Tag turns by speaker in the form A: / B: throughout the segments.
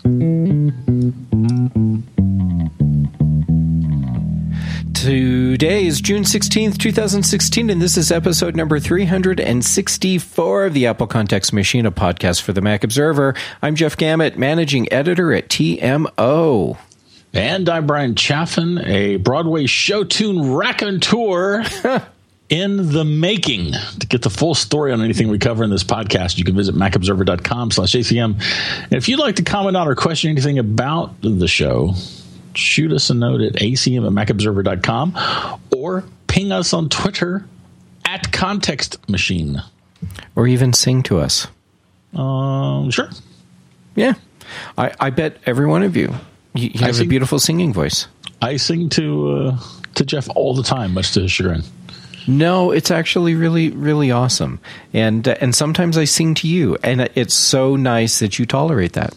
A: Today is June 16th, 2016, and this is episode number 364 of the Apple Context Machine, a podcast for the Mac Observer. I'm Jeff Gamet, managing editor at TMO.
B: And I'm Brian Chaffin, a Broadway show tune raconteur in the making. To get the full story on anything we cover in this podcast, you can visit macobserver.com/ACM. And if you'd like to comment on or question anything about the show, shoot us a note at acm@macobserver.com or ping us on Twitter at Context Machine.
A: Or even sing to us.
B: Sure.
A: Yeah. I bet every one of you have a beautiful singing voice.
B: I sing to Jeff all the time, much to his chagrin.
A: No, it's actually really, really awesome. And sometimes I sing to you, and it's so nice that you tolerate that.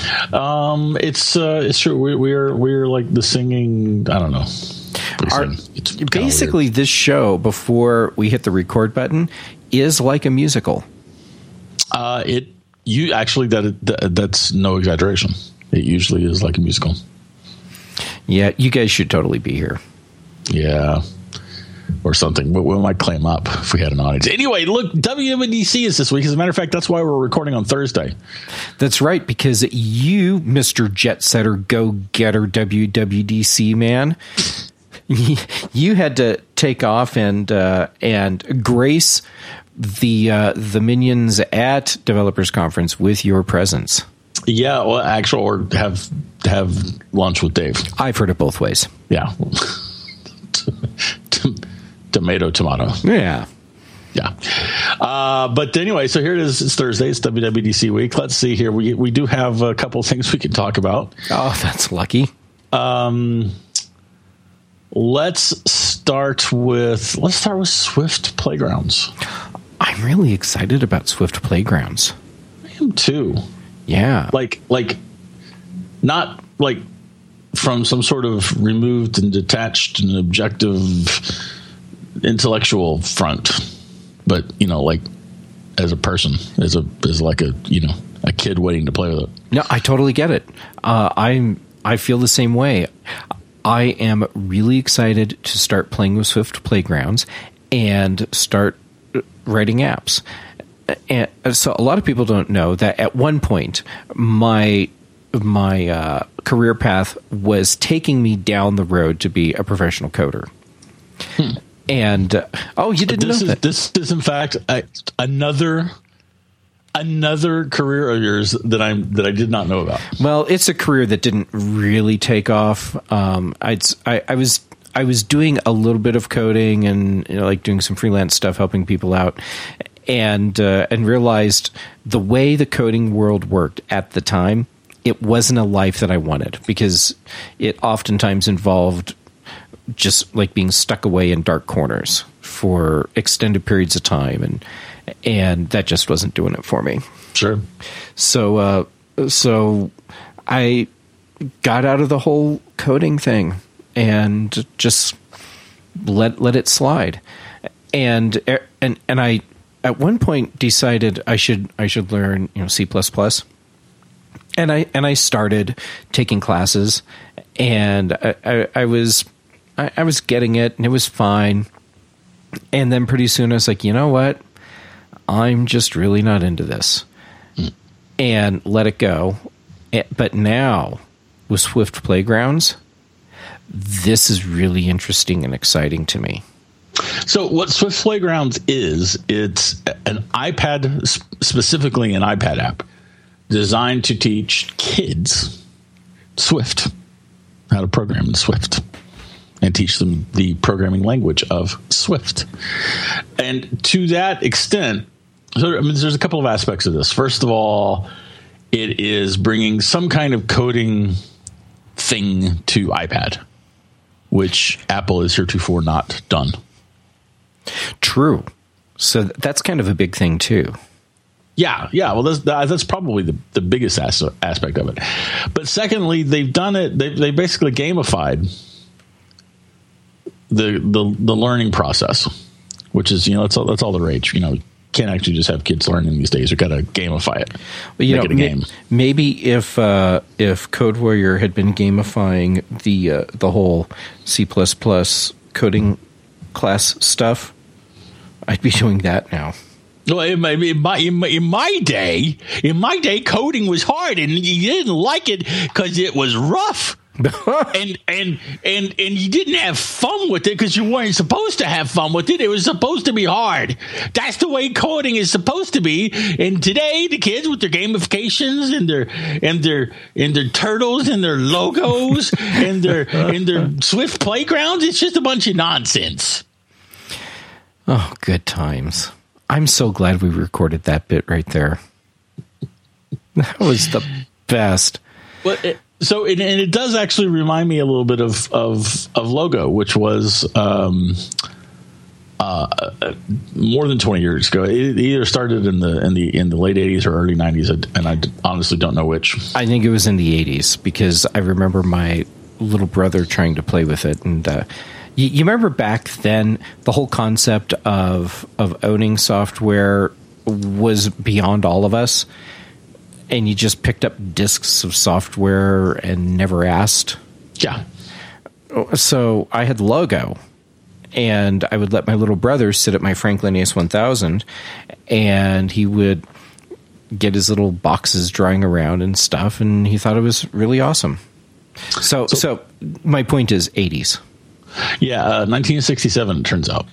B: It's true. We're like the singing. I don't know.
A: Basically, this show before we hit the record button is like a musical.
B: That's no exaggeration. It usually is like a musical.
A: Yeah, you guys should totally be here.
B: Yeah. Or something. We might claim up if we had an audience. Anyway, look, WWDC is this week. As a matter of fact, that's why we're recording on Thursday.
A: That's right, because you, Mr. Jet Setter, go-getter, WWDC man, you had to take off and grace the Minions at Developers Conference with your presence.
B: Yeah, well, or have lunch with Dave.
A: I've heard it both ways.
B: Yeah. Tomato.
A: Yeah.
B: But anyway, so here it is. It's Thursday. It's WWDC week. Let's see here. We do have a couple things we can talk about.
A: Oh, that's lucky.
B: Let's start with Swift Playgrounds.
A: I'm really excited about Swift Playgrounds.
B: I am too.
A: Yeah.
B: Like not like from some sort of removed and detached and objective intellectual front, but like as a person, as like a kid waiting to play with it.
A: No, I totally get it. I feel the same way. I am really excited to start playing with Swift Playgrounds and start writing apps. And so a lot of people don't know that at one point my career path was taking me down the road to be a professional coder. And you didn't know that.
B: This is in fact another career of yours that I did not know about.
A: Well, it's a career that didn't really take off. I was doing a little bit of coding and like doing some freelance stuff, helping people out, and realized the way the coding world worked at the time, it wasn't a life that I wanted, because it oftentimes involved just like being stuck away in dark corners for extended periods of time, and that just wasn't doing it for me.
B: Sure.
A: So I got out of the whole coding thing and just let it slide. And I at one point decided I should learn C++. And I started taking classes, and I was getting it, and it was fine. And then pretty soon I was like, you know what? I'm just really not into this. And let it go. But now, with Swift Playgrounds, this is really interesting and exciting to me.
B: So what Swift Playgrounds is, it's an iPad, specifically an iPad app, designed to teach kids Swift, how to program in Swift, and teach them the programming language of Swift. And to that extent, there's a couple of aspects of this. First of all, it is bringing some kind of coding thing to iPad, which Apple has heretofore not done.
A: True. So that's kind of a big thing too.
B: Yeah. Well, that's probably the biggest aspect of it. But secondly, they've done it. They basically gamified the learning process, which is that's all the rage. can't actually just have kids learning these days. We've got to gamify it.
A: Well,
B: make it a game.
A: Maybe if Code Warrior had been gamifying the whole C++ coding class stuff, I'd be doing that now.
B: Well, in my day, coding was hard, and you didn't like it because it was rough. and you didn't have fun with it because you weren't supposed to have fun with it. It was supposed to be hard. That's the way coding is supposed to be. And today, the kids with their gamifications and their turtles and their logos and their Swift playgrounds, it's just a bunch of nonsense.
A: Oh, good times. I'm so glad we recorded that bit right there. That was the best.
B: Well, it does actually remind me a little bit of Logo, which was more than 20 years ago. It either started in the late 80s or early 90s, and I honestly don't know which.
A: I think it was in the 80s because I remember my little brother trying to play with it, and you remember back then the whole concept of owning software was beyond all of us. And you just picked up disks of software and never asked?
B: Yeah.
A: So I had Logo, and I would let my little brother sit at my Franklin Ace 1000, and he would get his little boxes drying around and stuff, and he thought it was really awesome. So my point is 80s.
B: Yeah, 1967, it turns out.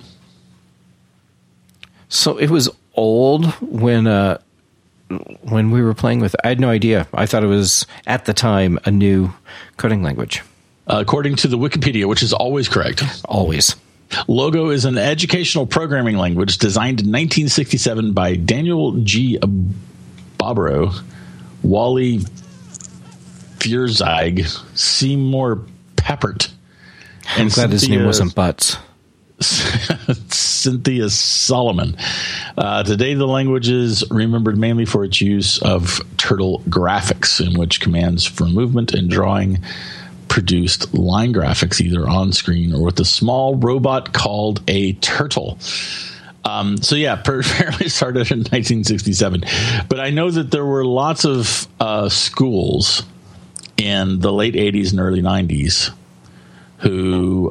A: So it was old when we were playing with it. I had no idea. I thought it was, at the time, a new coding language.
B: According to the Wikipedia, which is always correct.
A: Always.
B: Logo is an educational programming language designed in 1967 by Daniel G. Bobrow, Wally Fierzig, Seymour Papert,
A: I'm glad his name wasn't Butts.
B: Cynthia Solomon. Today, the language is remembered mainly for its use of turtle graphics, in which commands for movement and drawing produced line graphics either on screen or with a small robot called a turtle. Apparently started in 1967. But I know that there were lots of schools in the late 80s and early 90s who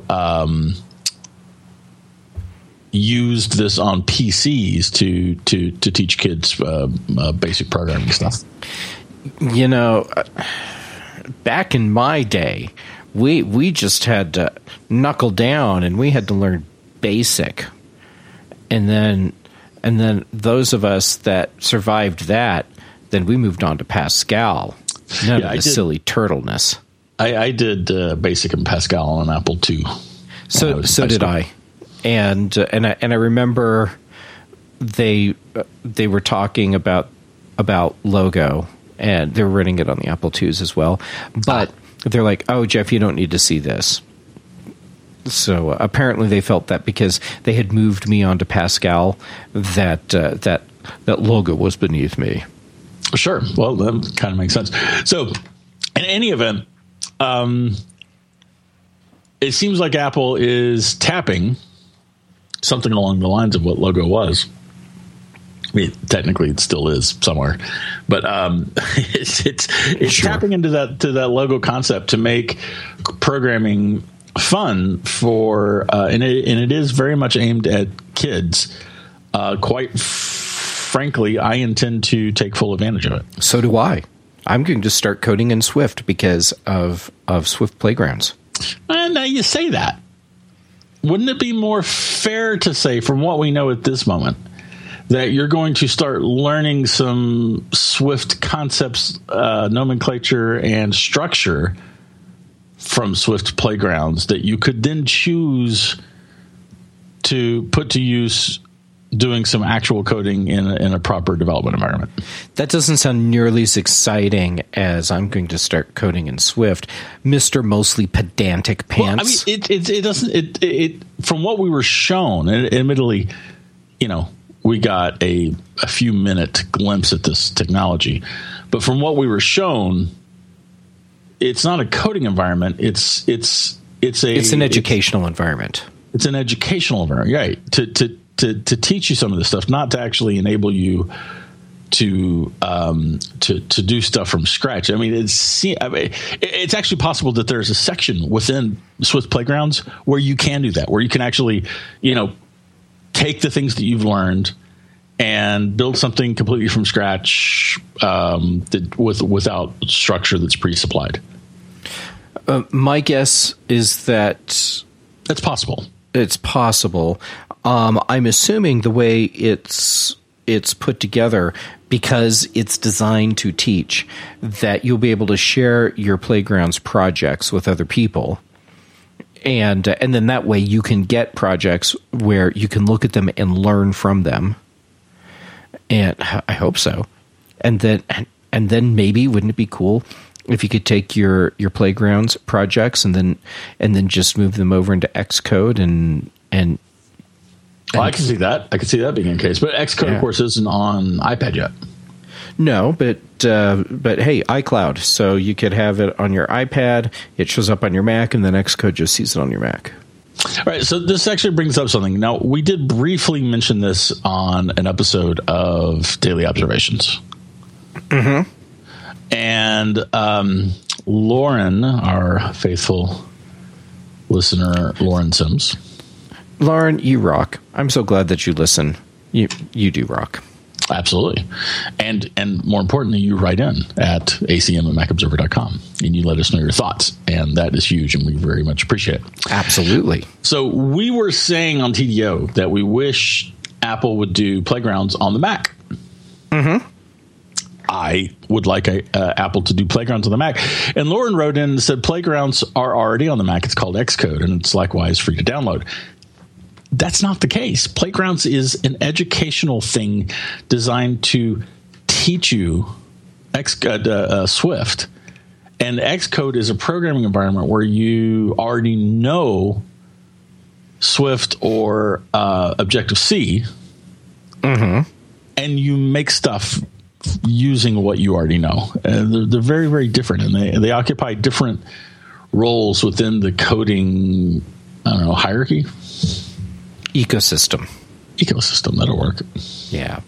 B: used this on PCs to teach kids basic programming stuff.
A: You know, back in my day, we just had to knuckle down and we had to learn BASIC, and then those of us that survived that, then we moved on to Pascal. None of the silly turtleness.
B: I did BASIC and Pascal on an Apple II.
A: So did I. And I remember they were talking about Logo, and they were running it on the Apple IIs as well. But they're like, "Oh, Jeff, you don't need to see this." So apparently they felt that because they had moved me onto Pascal, that Logo was beneath me.
B: Sure. Well, that kind of makes sense. So, in any event, it seems like Apple is tapping something along the lines of what Logo was. I mean, technically, it still is somewhere, but it's sure. Tapping into that Logo concept to make programming fun for, and it is very much aimed at kids. Quite frankly, I intend to take full advantage of it.
A: So do I. I'm going to start coding in Swift because of Swift Playgrounds.
B: And now you say that. Wouldn't it be more fair to say, from what we know at this moment, that you're going to start learning some Swift concepts, nomenclature, and structure from Swift Playgrounds that you could then choose to put to use doing some actual coding in a proper development environment?
A: That doesn't sound nearly as exciting as I'm going to start coding in Swift, Mr. Mostly Pedantic Pants.
B: Well, I mean, it doesn't. It from what we were shown, and admittedly, we got a few minute glimpse at this technology, but from what we were shown, it's not a coding environment. It's an
A: educational environment.
B: It's an educational environment, right? to teach you some of this stuff, not to actually enable you to do stuff from scratch. I mean, it's actually possible that there's a section within Swift Playgrounds where you can do that, where you can actually, take the things that you've learned and build something completely from scratch without structure that's pre-supplied.
A: My guess is that
B: it's possible.
A: It's possible. I'm assuming the way it's put together, because it's designed to teach, that you'll be able to share your Playgrounds projects with other people. And then that way you can get projects where you can look at them and learn from them. And I hope so. And then maybe, wouldn't it be cool if you could take your Playgrounds projects and then just move them over into Xcode and
B: well, I can see that. I can see that being the case. But Xcode, of course, isn't on iPad yet.
A: No, but hey, iCloud. So you could have it on your iPad. It shows up on your Mac, and then Xcode just sees it on your Mac.
B: All right. So this actually brings up something. Now, we did briefly mention this on an episode of Daily Observations.
A: Mm-hmm.
B: And Lauren, our faithful listener, Lauren Sims.
A: Lauren, you rock. I'm so glad that you listen. You do rock.
B: Absolutely. And more importantly, you write in at acm@macobserver.com and you let us know your thoughts. And that is huge, and we very much appreciate it.
A: Absolutely.
B: So we were saying on TDO that we wish Apple would do Playgrounds on the Mac.
A: Mm-hmm.
B: I would like Apple to do Playgrounds on the Mac. And Lauren wrote in and said Playgrounds are already on the Mac. It's called Xcode, and it's likewise free to download. That's not the case. Playgrounds is an educational thing designed to teach you Swift. And Xcode is a programming environment where you already know Swift or Objective-C.
A: Mm-hmm.
B: And you make stuff using what you already know. They're very, very different, and they occupy different roles within the coding, hierarchy?
A: Ecosystem,
B: that'll work.
A: Yeah.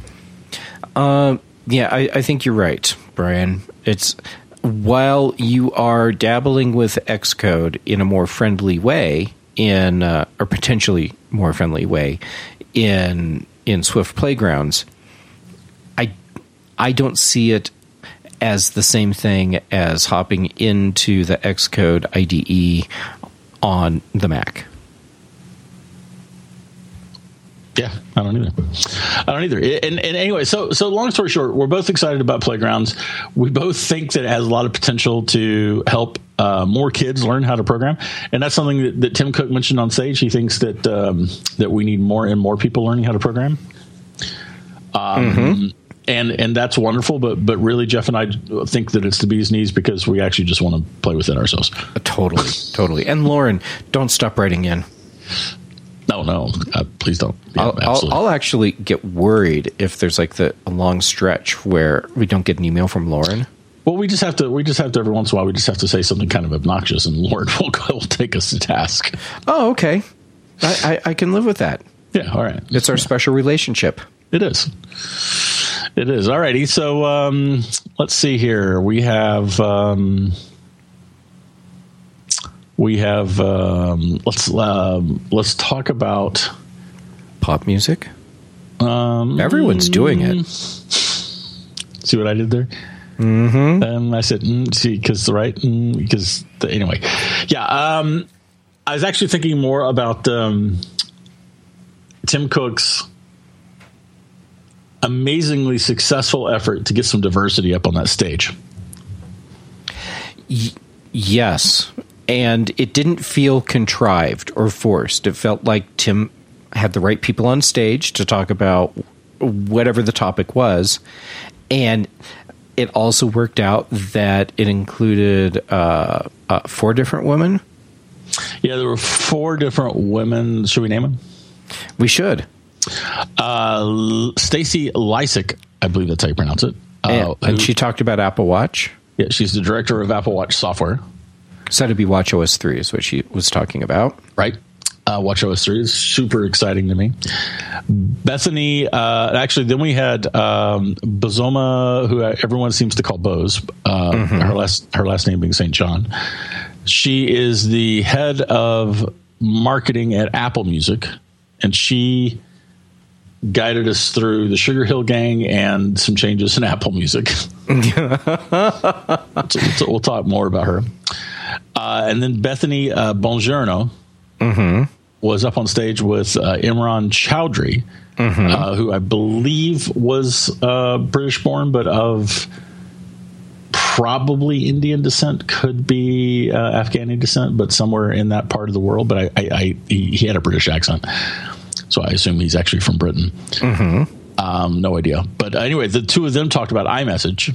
A: I think you're right, Brian. It's while you are dabbling with Xcode in a more friendly way, or potentially more friendly way in Swift Playgrounds, I don't see it as the same thing as hopping into the Xcode IDE on the Mac.
B: Yeah, I don't either. And anyway, so long story short, we're both excited about Playgrounds. We both think that it has a lot of potential to help more kids learn how to program. And that's something that Tim Cook mentioned on stage. He thinks that we need more and more people learning how to program.
A: Mm-hmm.
B: And that's wonderful, but really, Jeff and I think that it's the bee's knees because we actually just want to play with it ourselves.
A: Totally. And Lauren, don't stop writing in.
B: No, please don't. Yeah,
A: I'll actually get worried if there's like a long stretch where we don't get an email from Lauren.
B: Well, we just have to every once in a while. We just have to say something kind of obnoxious, and Lauren will take us to task.
A: Oh, okay. I can live with that.
B: Yeah, all right.
A: It's our special relationship.
B: It is. All righty. So let's see here. We have. Let's talk about
A: pop music. Everyone's doing it.
B: See what I did there?
A: Mm-hmm.
B: I said, see, because anyway, yeah. I was actually thinking more about Tim Cook's amazingly successful effort to get some diversity up on that stage.
A: Yes. And it didn't feel contrived or forced. It felt like Tim had the right people on stage to talk about whatever the topic was. And it also worked out that it included 4 different women. Yeah,
B: there were 4 different women. Should we name them?
A: We should.
B: Stacy Lysick, I believe that's how you pronounce it.
A: And she talked about Apple Watch.
B: Yeah, she's the director of Apple Watch software.
A: So to be WatchOS 3 is what she was talking about.
B: Right. WatchOS 3 is super exciting to me. Bethany, actually, then we had Bozoma, who everyone seems to call Bose. Her last name being St. John. She is the head of marketing at Apple Music, and she guided us through the Sugar Hill Gang and some changes in Apple Music. We'll talk more about her. And then Bethany Bongiorno was up on stage with Imran Chowdhury, who I believe was British born, but of probably Indian descent, could be Afghani descent, but somewhere in that part of the world. But he had a British accent, so I assume he's actually from Britain. No idea. But anyway, the two of them talked about iMessage.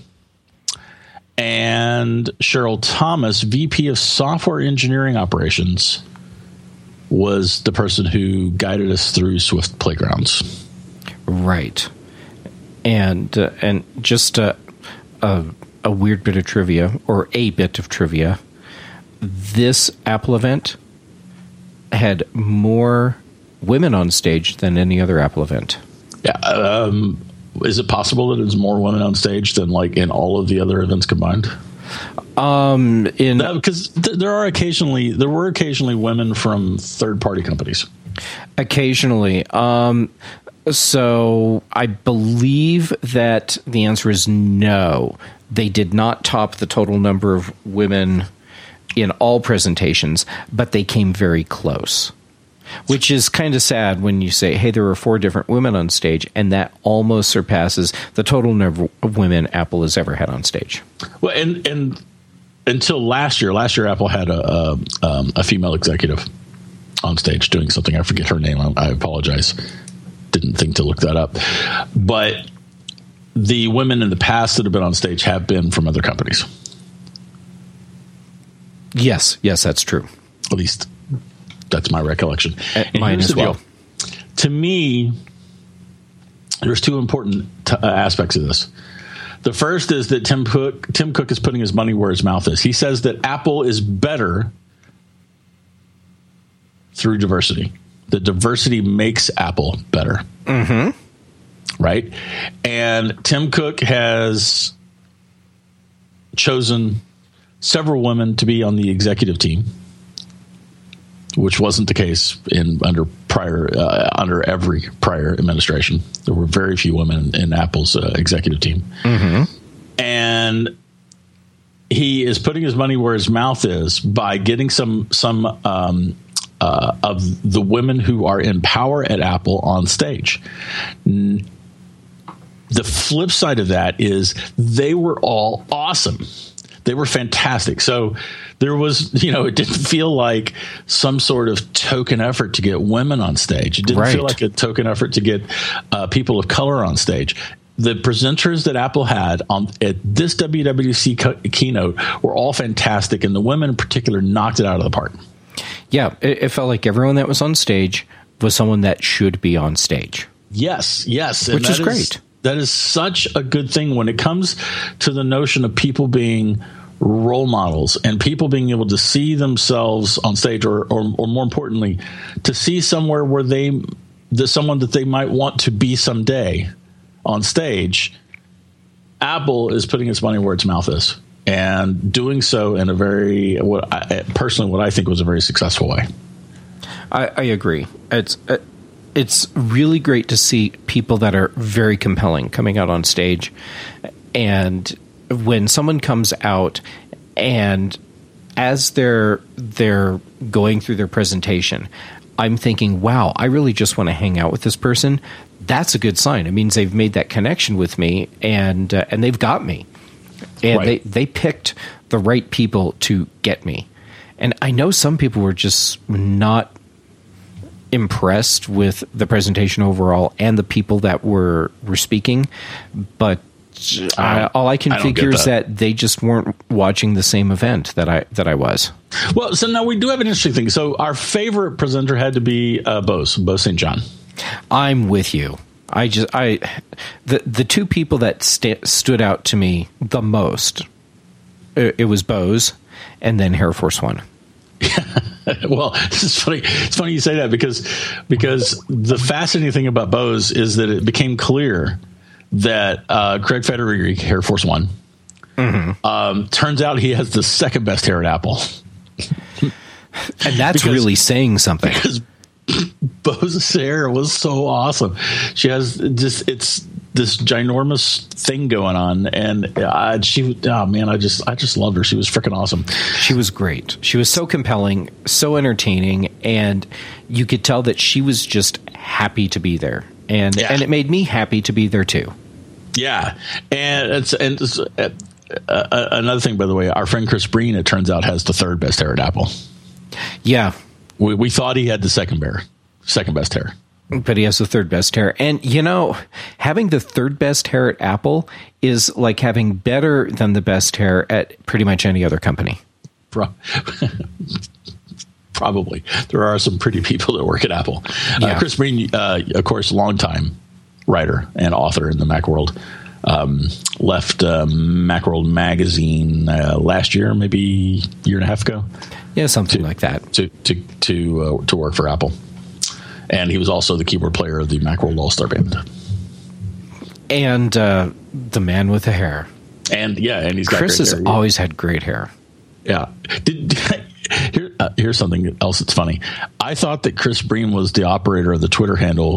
B: And Cheryl Thomas, VP of Software Engineering Operations, was the person who guided us through Swift Playgrounds.
A: Right. And just a weird bit of trivia, or a bit of trivia. This Apple event had more women on stage than any other Apple event.
B: Yeah. Is it possible that there's more women on stage than like in all of the other events combined? Because there were occasionally women from third-party companies.
A: Occasionally. So I believe that the answer is no. They did not top the total number of women in all presentations, but they came very close. Which is kind of sad when you say, hey, there were 4 different women on stage, and that almost surpasses the total number of women Apple has ever had on stage.
B: Well, and until last year Apple had a female executive on stage doing something. I forget her name. I apologize. Didn't think to look that up. But the women in the past that have been on stage have been from other companies.
A: Yes, that's true.
B: At least that's my recollection.
A: Mine as well.
B: To me, there's 2 important aspects of this. The first is that Tim Cook is putting his money where his mouth is. He says that Apple is better through diversity. That diversity makes Apple better. Right? And Tim Cook has chosen several women to be on the executive team, which wasn't the case under every prior administration. There were very few women in Apple's executive team. And he is putting his money where his mouth is by getting some of the women who are in power at Apple on stage. The flip side of that is they were all awesome. They were fantastic. So there was, it didn't feel like some sort of token effort to get women on stage. It didn't feel like a token effort to get people of color on stage. The presenters that Apple had at this WWDC keynote were all fantastic, and the women in particular knocked it out of the park.
A: Yeah, it felt like everyone that was on stage was someone that should be on stage.
B: Yes.
A: Which is great.
B: That is such a good thing when it comes to the notion of people being role models and people being able to see themselves on stage, or more importantly, to see somewhere where someone that they might want to be someday on stage. Apple is putting its money where its mouth is, and doing so in a what I think was a very successful way.
A: I agree. It's really great to see people that are very compelling coming out on stage. And when someone comes out and as they're going through their presentation, I'm thinking, wow, I really just want to hang out with this person. That's a good sign. It means they've made that connection with me, and they've got me. And they picked the right people to get me. And I know some people were just not impressed with the presentation overall and the people that were speaking, but all I can figure is that they just weren't watching the same event that I was.
B: Well, so now we do have an interesting thing. So our favorite presenter had to be Bose St. John.
A: I'm with you. The 2 people that stood out to me the most, it was Bose and then Air Force One.
B: Well, this is funny. It's funny you say that because the fascinating thing about Bose is that it became clear that Craig Federighi, Air Force One, turns out he has the second best hair at Apple.
A: And that's really saying something.
B: Because Bose's hair was so awesome. She has it's this ginormous thing going on, and I just loved her. She was freaking awesome.
A: She was great. She was so compelling, so entertaining, and you could tell that she was just happy to be there, and it made me happy to be there too.
B: Yeah, and another thing, by the way, our friend Chris Breen, it turns out, has the third best hair at Apple.
A: Yeah,
B: we thought he had the second best hair.
A: But he has the third best hair. And, having the third best hair at Apple is like having better than the best hair at pretty much any other company.
B: Probably. There are some pretty people that work at Apple.
A: Yeah.
B: Chris Breen, of course, longtime writer and author in the Macworld, left Macworld magazine last year, maybe a year and a half ago.
A: Yeah, something like that.
B: To work for Apple. And he was also the keyboard player of the Macworld All-Star Band.
A: And the man with the hair.
B: And he's got
A: Chris
B: great
A: has
B: hair.
A: always had great hair.
B: Yeah. Here's something else that's funny. I thought that Chris Breen was the operator of the Twitter handle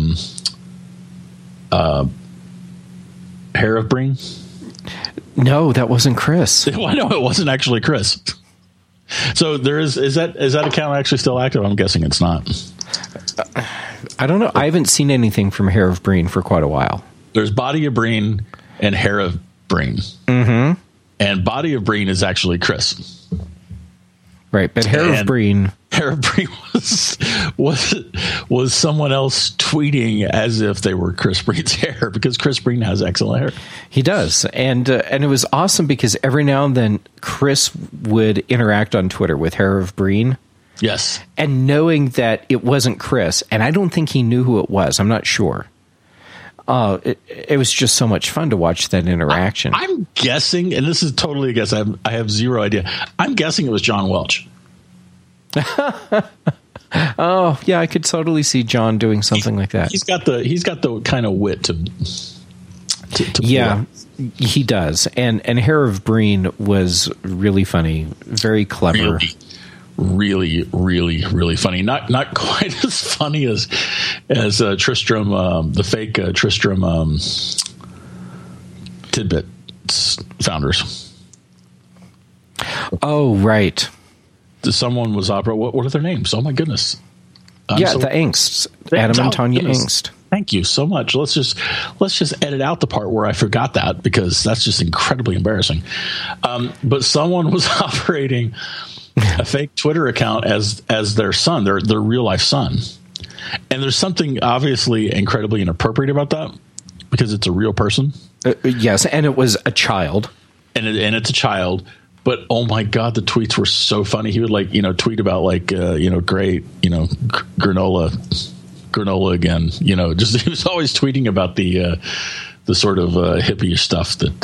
B: Hair of Breen.
A: No, that wasn't Chris.
B: Well, no, it wasn't actually Chris. So is that account actually still active? I'm guessing it's not.
A: I don't know. I haven't seen anything from Hair of Breen for quite a while.
B: There's Body of Breen and Hair of Breen. Mm-hmm. And Body of Breen is actually Chris.
A: Right, but Hair of Breen
B: was someone else tweeting as if they were Chris Breen's hair, because Chris Breen has excellent hair.
A: He does, and it was awesome because every now and then Chris would interact on Twitter with Hair of Breen.
B: Yes,
A: and knowing that it wasn't Chris, and I don't think he knew who it was. I'm not sure. It was just so much fun to watch that interaction.
B: I'm guessing, and this is totally a guess. I have zero idea. I'm guessing it was John Welch.
A: Oh yeah, I could totally see John doing something like that.
B: He's got the kind of wit to
A: yeah, he does. And Hair of Breen was really funny, very clever.
B: Really, really, really funny. Not quite as funny as Tristram, the fake Tristram Tidbit founders.
A: Oh, right.
B: Someone was opera. What are their names? Oh my goodness.
A: The Angsts, Adam and Tanya Angst.
B: Thank you so much. Let's just edit out the part where I forgot that, because that's just incredibly embarrassing. But someone was operating a fake Twitter account as their son, their real life son. And there's something obviously incredibly inappropriate about that, because it's a real person.
A: Yes, and it was a child.
B: And it's a child. But oh my God, the tweets were so funny. He would tweet about great, granola again. Just he was always tweeting about the sort of hippie stuff that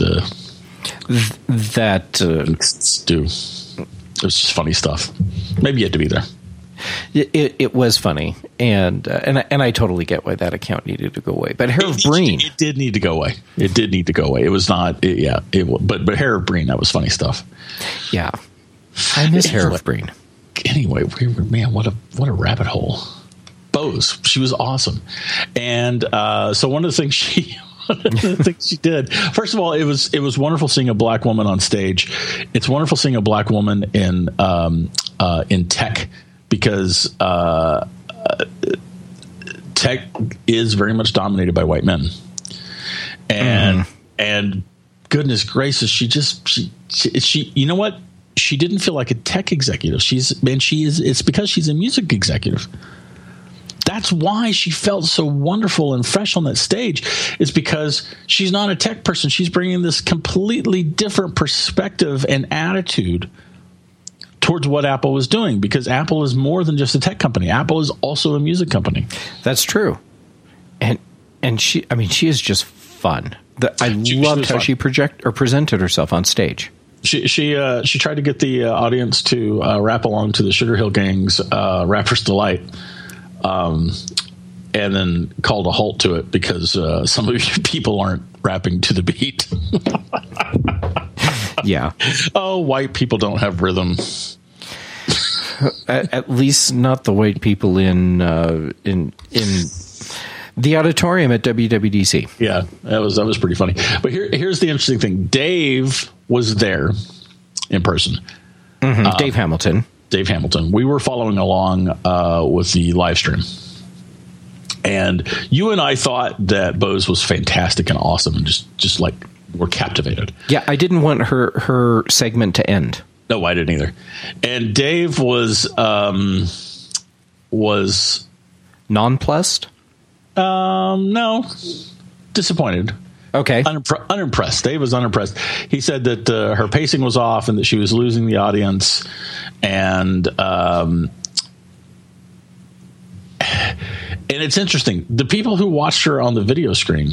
B: do. It was just funny stuff. Maybe you had to be there.
A: It was funny, and I totally get why that account needed to go away. But Hair of Breen,
B: it did need to go away. It did need to go away. It was not, but Hair of Breen, that was funny stuff.
A: Yeah, I miss Hair of Breen.
B: Anyway, man, what a rabbit hole. Bose, she was awesome, and so one of the things she did. First of all, it was wonderful seeing a black woman on stage. It's wonderful seeing a black woman in tech. Because tech is very much dominated by white men, and goodness gracious, she you know what, she didn't feel like a tech executive. It's because she's a music executive. That's why she felt so wonderful and fresh on that stage. It's because she's not a tech person. She's bringing this completely different perspective and attitude towards what Apple was doing, because Apple is more than just a tech company. Apple is also a music company.
A: That's true. And she is just fun. I loved how she presented herself on stage.
B: She tried to get the audience to rap along to the Sugar Hill Gang's Rapper's Delight, and then called a halt to it because some of you people aren't rapping to the beat.
A: Yeah.
B: Oh, white people don't have rhythm.
A: At least not the white people in the auditorium at WWDC.
B: Yeah, that was pretty funny. But here's the interesting thing. Dave was there in person.
A: Mm-hmm. Dave Hamilton.
B: Dave Hamilton. We were following along with the live stream. And you and I thought that Bose was fantastic and awesome and just like were captivated.
A: Yeah, I didn't want her segment to end.
B: No, I didn't either. And Dave was
A: nonplussed?
B: No, disappointed.
A: Okay.
B: Unimpressed. Dave was unimpressed. He said that her pacing was off and that she was losing the audience. And it's interesting. The people who watched her on the video stream,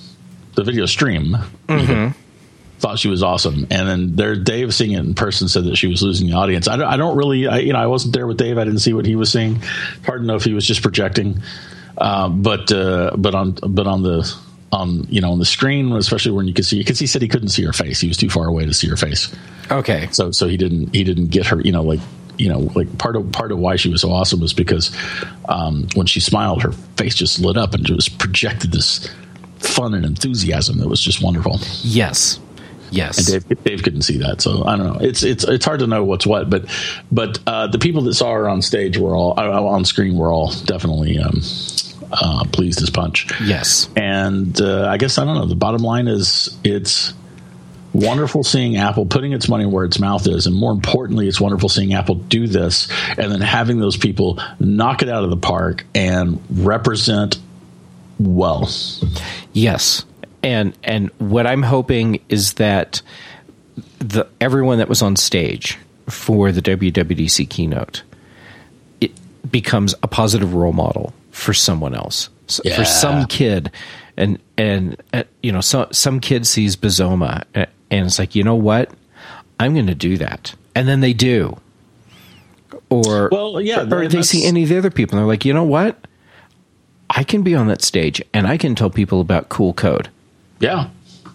A: mm-hmm.
B: thought she was awesome. And then Dave seeing it in person said that she was losing the audience. I don't really, I wasn't there with Dave. I didn't see what he was seeing. Hard to know if he was just projecting. But on the screen, especially when you could see, because he said he couldn't see her face. He was too far away to see her face.
A: Okay.
B: So he didn't get her, part of why she was so awesome was because, when she smiled, her face just lit up and just projected this fun and enthusiasm that was just wonderful.
A: Yes.
B: And Dave couldn't see that, so I don't know. It's hard to know what's what, but the people that saw her on stage were all on screen were all definitely pleased as punch.
A: Yes,
B: and I guess I don't know. The bottom line is it's wonderful seeing Apple putting its money where its mouth is, and more importantly, it's wonderful seeing Apple do this and then having those people knock it out of the park and represent well.
A: Yes. And what I'm hoping is that everyone that was on stage for the WWDC keynote, it becomes a positive role model for someone else, for some kid, and some kid sees Bazoma and it's like, you know what, I'm going to do that, and then they do, or they see any of the other people and they're like, you know what, I can be on that stage and I can tell people about cool code.
B: Yeah,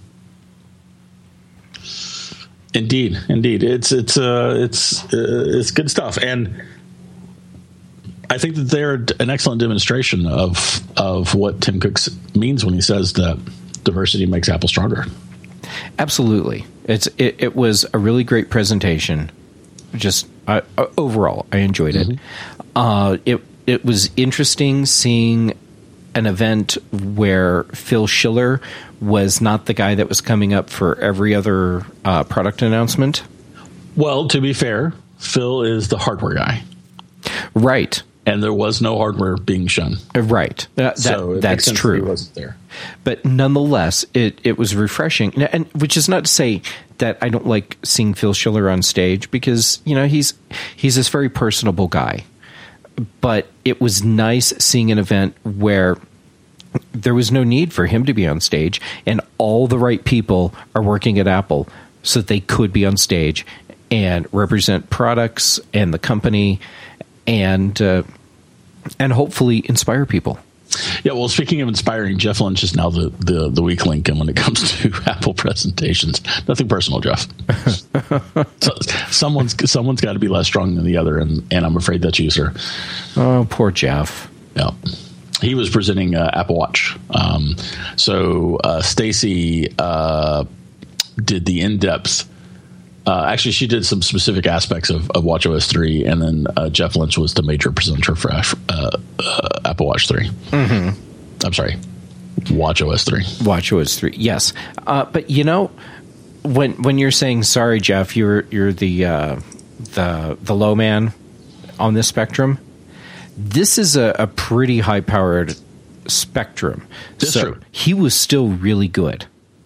B: indeed. It's good stuff, and I think that they're an excellent demonstration of what Tim Cook means when he says that diversity makes Apple stronger.
A: Absolutely, it was a really great presentation. Just overall, I enjoyed it. Mm-hmm. It was interesting seeing an event where Phil Schiller was not the guy that was coming up for every other product announcement. Well,
B: to be fair, Phil is the hardware guy.
A: Right.
B: And there was no hardware being shown.
A: Right. That's true.
B: He wasn't there.
A: But nonetheless, it was refreshing. And which is not to say that I don't like seeing Phil Schiller on stage, because, he's this very personable guy. But it was nice seeing an event where there was no need for him to be on stage, and all the right people are working at Apple so that they could be on stage and represent products and the company and hopefully inspire people.
B: Yeah, well, speaking of inspiring, Jeff Lynch is now the weak link, and when it comes to Apple presentations, nothing personal, Jeff. So someone's got to be less strong than the other, and I'm afraid that's you, sir.
A: Oh, poor Jeff.
B: Yeah. He was presenting Apple Watch. So Stacy did the in-depth. Actually, she did some specific aspects of WatchOS 3, and then Jeff Lynch was the major presenter for Apple Watch 3.
A: Mm-hmm.
B: I'm sorry, WatchOS 3.
A: WatchOS 3, yes. But when you're saying sorry, Jeff, you're the low man on this spectrum. This is a pretty high-powered spectrum.
B: That's true.
A: He was still really good.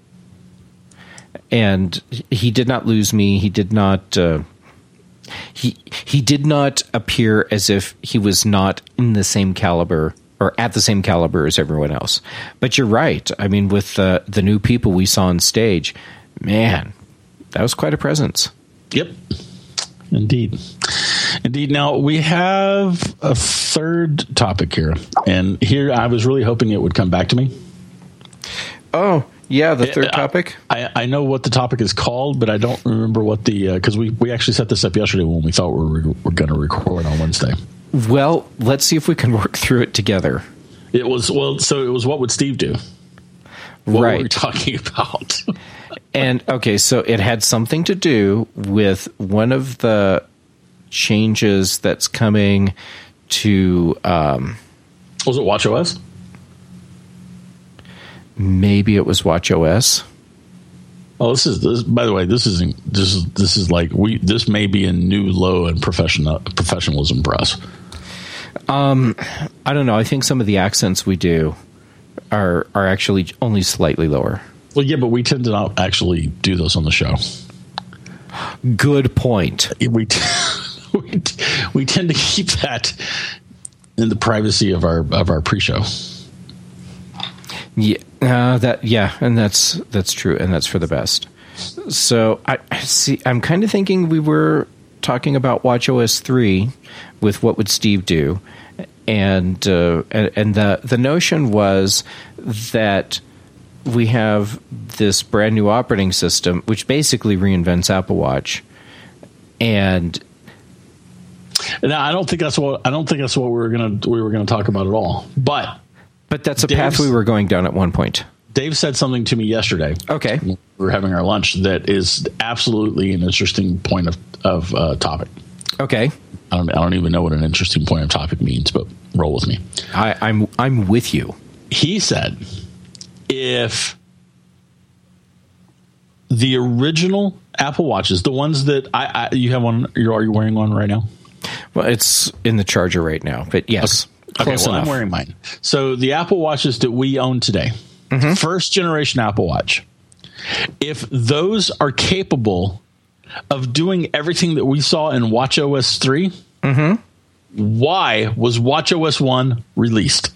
A: And he did not lose me. He did not he did not appear as if he was not in the same caliber or at the same caliber as everyone else. But you're right. I mean, with the new people we saw on stage, man, That was quite a presence.
B: Yep. Indeed. Now, we have a third topic here. And here I was really hoping it would come back to me.
A: Oh, yeah, the third topic.
B: I know what the topic is called, but I don't remember what the because we actually set this up yesterday when we thought we were going to record on Wednesday.
A: Well, let's see if we can work through it together.
B: It was what would Steve do? What were we talking about?
A: And okay, so it had something to do with one of the changes that's coming to.
B: Was it WatchOS?
A: Maybe it was WatchOS.
B: Oh, this. By the way, this is like this may be a new low in professionalism for us.
A: I don't know. I think some of the accents we do are actually only slightly lower.
B: Well, yeah, but we tend to not actually do those on the show.
A: Good point.
B: We tend to keep that in the privacy of our pre-show.
A: Yeah, and that's true, and that's for the best. So I'm kind of thinking we were talking about WatchOS 3 with what would Steve do, and the notion was that we have this brand new operating system which basically reinvents Apple Watch, and
B: now I don't think that's what we were gonna talk about at all. But
A: that's a path we were going down at one point.
B: Dave said something to me yesterday.
A: Okay,
B: we were having our lunch. That is absolutely an interesting point of topic.
A: Okay,
B: I don't even know what an interesting point of topic means, but roll with me.
A: I'm with you.
B: He said, if the original Apple Watches, the ones that you have on, are you wearing one right now?
A: Well, it's in the charger right now, but yes.
B: Okay, well, I'm wearing mine. So the Apple Watches that we own today, first generation Apple Watch, if those are capable of doing everything that we saw in WatchOS 3, why was WatchOS 1 released?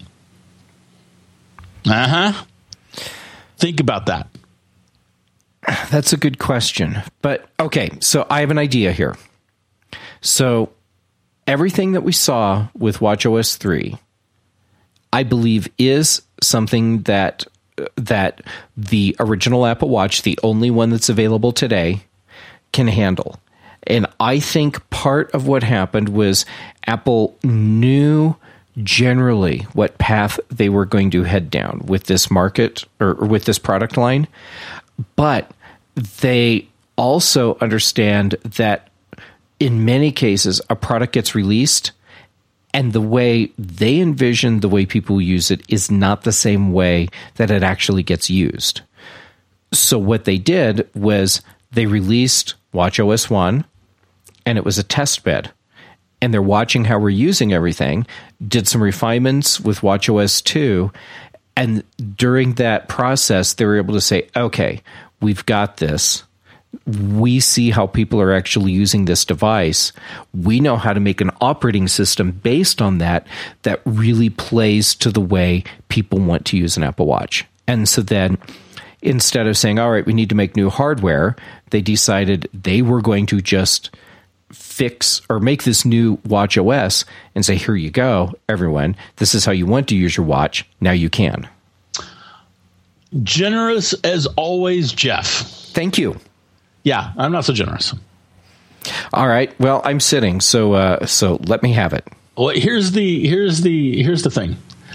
B: Think about that.
A: That's a good question. But okay, so I have an idea here. So everything that we saw with WatchOS 3, I believe, is something that the original Apple Watch, the only one that's available today, can handle. And I think part of what happened was Apple knew generally what path they were going to head down with this market or with this product line, but they also understand that in many cases, a product gets released and the way they envision the way people use it is not the same way that it actually gets used. So what they did was they released WatchOS 1, and it was a test bed. And they're watching how we're using everything, did some refinements with WatchOS 2, and during that process, they were able to say, okay, we've got this. We see how people are actually using this device. We know how to make an operating system based on that really plays to the way people want to use an Apple Watch. And so then instead of saying, all right, we need to make new hardware, they decided they were going to just fix or make this new WatchOS and say, here you go, everyone. This is how you want to use your watch. Now you can.
B: Generous as always, Jeff.
A: Thank you.
B: Yeah, I'm not so generous.
A: All right. Well, I'm sitting, so let me have it.
B: Well, here's the thing.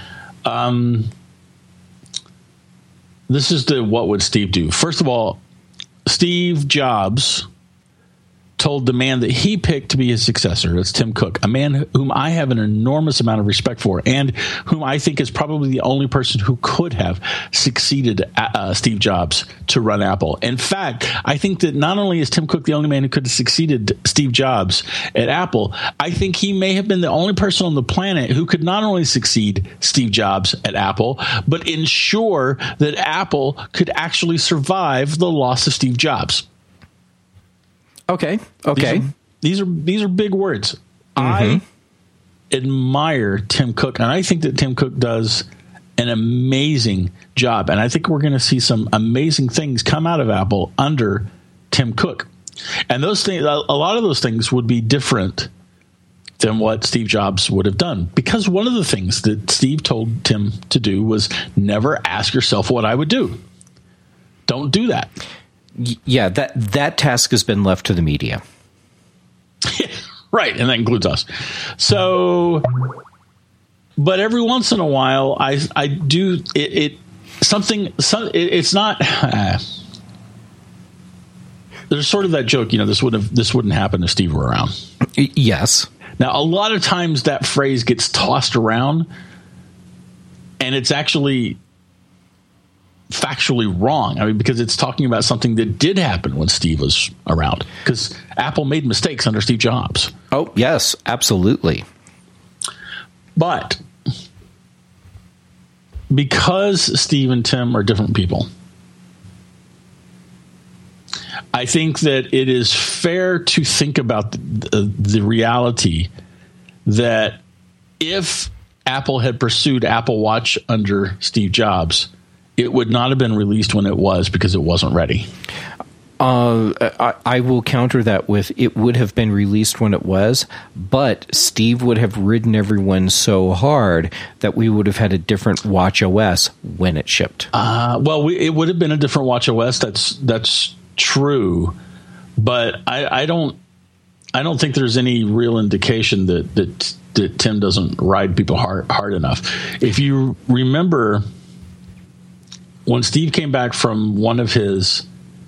B: This is the what would Steve do? First of all, Steve Jobs told the man that he picked to be his successor, that's Tim Cook, a man whom I have an enormous amount of respect for and whom I think is probably the only person who could have succeeded Steve Jobs to run Apple. In fact, I think that not only is Tim Cook the only man who could have succeeded Steve Jobs at Apple, I think he may have been the only person on the planet who could not only succeed Steve Jobs at Apple, but ensure that Apple could actually survive the loss of Steve Jobs.
A: Okay.
B: These are big words. I admire Tim Cook, and I think that Tim Cook does an amazing job. And I think we're going to see some amazing things come out of Apple under Tim Cook. And those things, a lot of those things would be different than what Steve Jobs would have done. Because one of the things that Steve told Tim to do was never ask yourself what I would do. Don't do that.
A: Yeah, that task has been left to the media.
B: Right, and that includes us. So, but every once in a while, I do it's not. There's sort of that joke, this wouldn't happen if Steve were around.
A: Yes.
B: Now, a lot of times that phrase gets tossed around, and it's actually factually wrong. I mean, because it's talking about something that did happen when Steve was around. Because Apple made mistakes under Steve Jobs.
A: Oh, yes, absolutely.
B: But because Steve and Tim are different people, I think that it is fair to think about the reality that if Apple had pursued Apple Watch under Steve Jobs, it would not have been released when it was because it wasn't ready.
A: I will counter that with it would have been released when it was, but Steve would have ridden everyone so hard that we would have had a different Watch OS when it shipped.
B: It would have been a different Watch OS. That's true, but I don't think there's any real indication that Tim doesn't ride people hard enough. If you remember, when Steve came back from one of his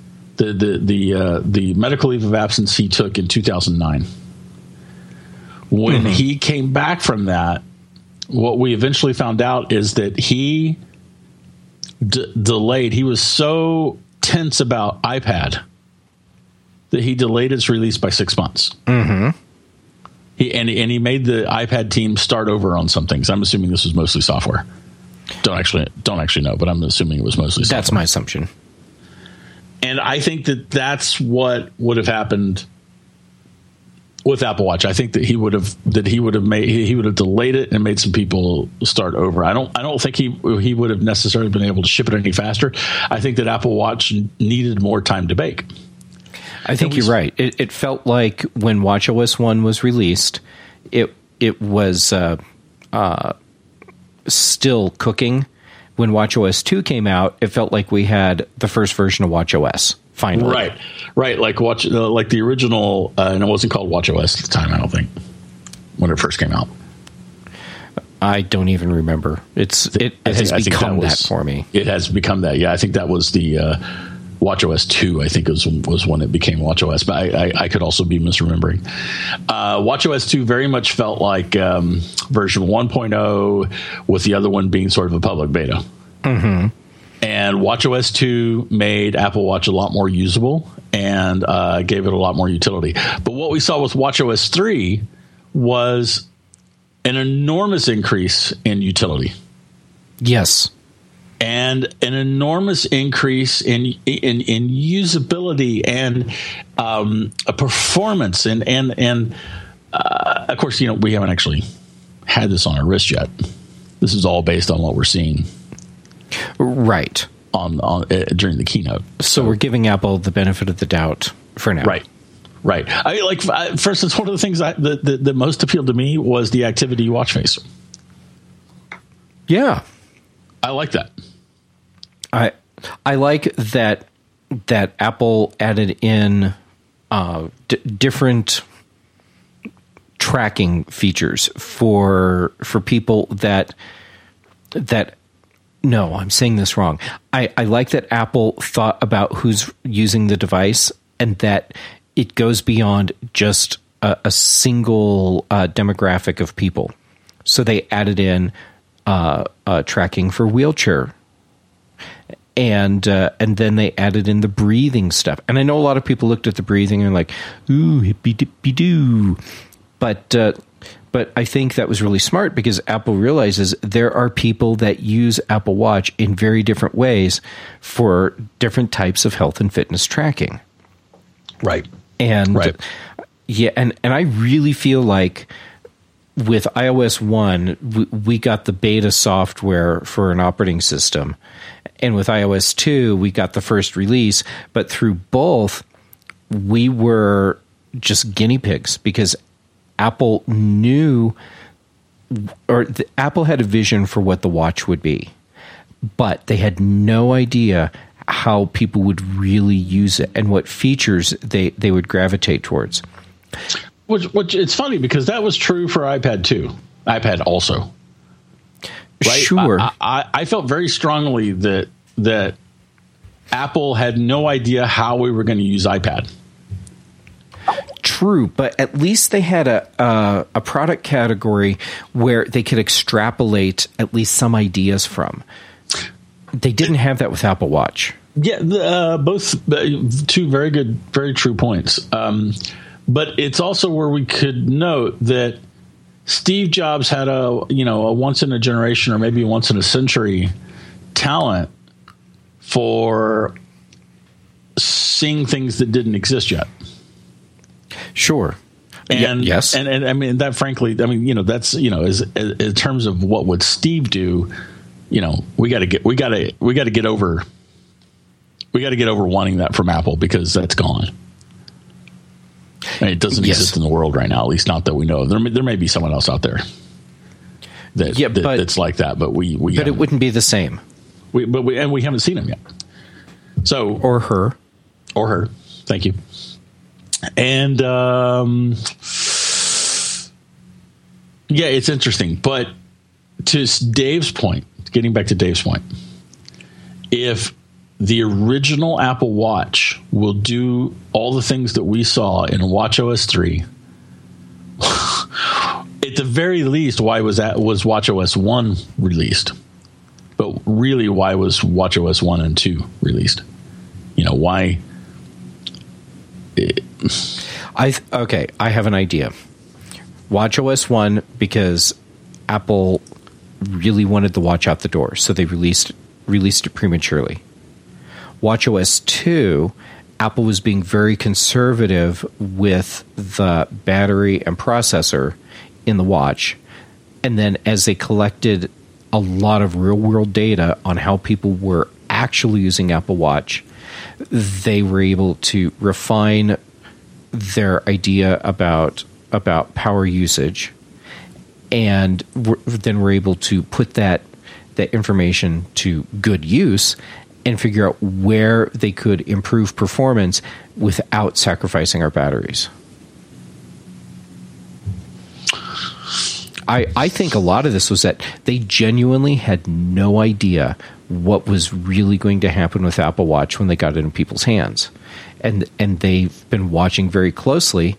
B: the medical leave of absence he took in 2009, when he came back from that, what we eventually found out is that he delayed. He was so tense about iPad that he delayed its release by 6 months. Mm-hmm. He made the iPad team start over on some things. I'm assuming this was mostly software. Don't actually know, but I'm assuming it was mostly software.
A: That's my assumption.
B: And I think that that's what would have happened with Apple Watch. I think that he would have delayed it and made some people start over. I don't think he would have necessarily been able to ship it any faster. I think that Apple Watch needed more time to bake.
A: I think you're right. It felt like when WatchOS 1 was released, it was still cooking. When WatchOS 2 came out, it felt like we had the first version of WatchOS. Finally,
B: right. Like like the original, and it wasn't called WatchOS at the time. I don't think when it first came out.
A: I don't even remember. It has become that for me.
B: It has become that. Yeah, I think that was the WatchOS 2. I think was when it became WatchOS. But I could also be misremembering. WatchOS 2 very much felt like version 1.0, with the other one being sort of a public beta. Mm-hmm. And WatchOS 2 made Apple Watch a lot more usable and gave it a lot more utility. But what we saw with WatchOS 3 was an enormous increase in utility.
A: Yes.
B: And an enormous increase in usability and a performance. And of course, we haven't actually had this on our wrist yet. This is all based on what we're seeing.
A: Right.
B: On during the keynote.
A: So we're giving Apple the benefit of the doubt for now.
B: Right. For instance, one of the things that most appealed to me was the activity watch face.
A: Yeah.
B: I like that.
A: I like that Apple added in different tracking features for people that no, I'm saying this wrong. I like that Apple thought about who's using the device and that it goes beyond just a single demographic of people. So they added in tracking for wheelchair, and then they added in the breathing stuff. And I know a lot of people looked at the breathing and like, ooh, hippy dippy doo, but I think that was really smart because Apple realizes there are people that use Apple Watch in very different ways for different types of health and fitness tracking.
B: Right.
A: And yeah, and I really feel like with iOS 1, we got the beta software for an operating system. And with iOS 2, we got the first release. But through both, we were just guinea pigs because Apple knew, or Apple had a vision for what the watch would be, but they had no idea how people would really use it and what features they would gravitate towards.
B: Which it's funny because that was true for iPad also. Right?
A: Sure.
B: I felt very strongly that Apple had no idea how we were going to use iPad.
A: True, but at least they had a product category where they could extrapolate at least some ideas from. They didn't have that with Apple Watch.
B: Yeah, both two very good, very true points. But it's also where we could note that Steve Jobs had a once in a generation or maybe once in a century talent for seeing things that didn't exist yet.
A: Sure.
B: And
A: yes.
B: And I mean that frankly, I mean, that's, as in terms of what would Steve do, we got to get over wanting that from Apple because that's gone. I mean, it doesn't exist in the world right now, at least not that we know of. There may be someone else out there that's like that, but but
A: it wouldn't be the same.
B: We haven't seen him yet. So
A: or her.
B: Thank you. And it's interesting. But to Dave's point, getting back to Dave's point, if the original Apple Watch will do all the things that we saw in WatchOS 3, at the very least, why was WatchOS 1 released? But really, why was WatchOS 1 and 2 released? Why?
A: I have an idea. WatchOS 1 because Apple really wanted the watch out the door, so they released it prematurely. WatchOS 2, Apple was being very conservative with the battery and processor in the watch, and then as they collected a lot of real-world data on how people were actually using Apple Watch, they were able to refine their idea about power usage, and then were able to put that information to good use and figure out where they could improve performance without sacrificing our batteries. I think a lot of this was that they genuinely had no idea what was really going to happen with Apple Watch when they got it in people's hands. And they've been watching very closely,